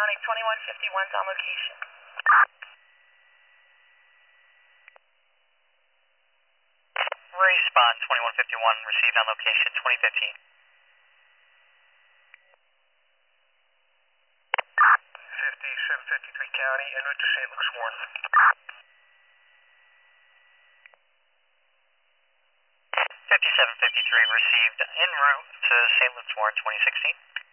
County, 2151's on location. Respawn 2151 received on location 2015. 5753 County, en route to St. Luke's Warren. 5753 received en route to St. Luke's Warren 2016.